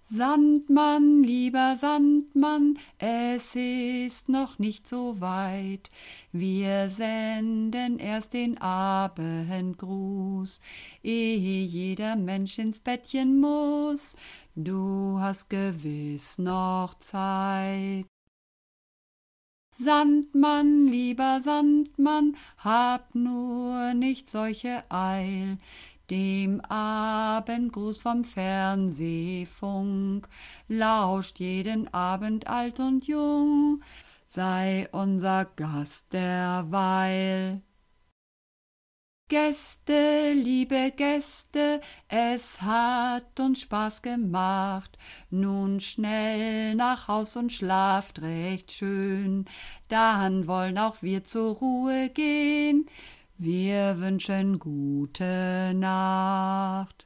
Sandmann, lieber Sandmann, es ist noch nicht so weit. Wir senden erst den Abendgruß, ehe jeder Mensch ins Bettchen muss. Du hast gewiss noch Zeit. Sandmann, lieber Sandmann, hab nur nicht solche Eil, dem Abendgruß vom Fernsehfunk lauscht jeden Abend alt und jung, sei unser Gast derweil. Gäste, liebe Gäste, es hat uns Spaß gemacht. Nun schnell nach Haus und schlaft recht schön. Dann wollen auch wir zur Ruhe gehen. Wir wünschen gute Nacht.